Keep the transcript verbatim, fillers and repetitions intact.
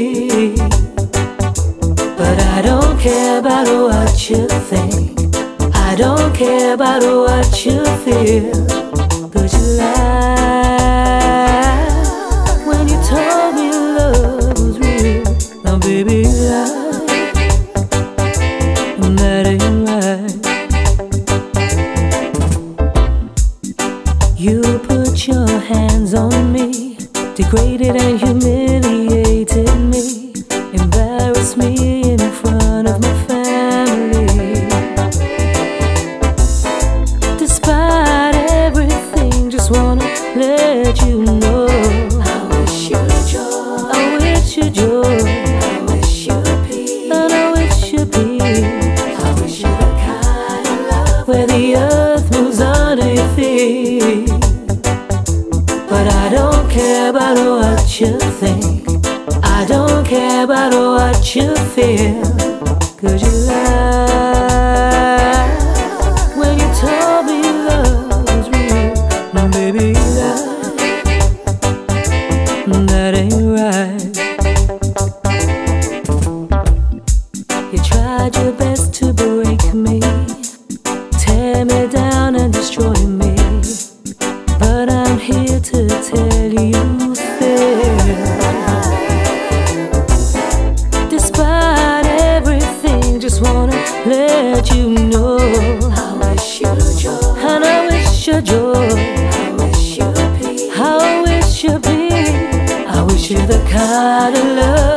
But I don't care about what you think. I don't care about what you feel. But you lied when you told me love was real. Now baby, you lied, and that ain't right. You put your hands on me, degraded and humiliated me, embarrassed me in front of my family. Despite everything, just wanna let you know I wish you joy, I wish you joy, I wish you peace, and I wish you peace. I wish you the kind of love where the earth moves under your feet. But I don't care about what you think. I don't care about what you feel. 'Cause you lied when you told me love was real. Now baby, you lied, that ain't right. You tried your best to break me, tear me down and destroy me. But I'm here to tell you fair. Despite everything, just wanna let you know I wish you joy, and I wish you joy, I wish you peace, I wish you peace. I wish you the kind of love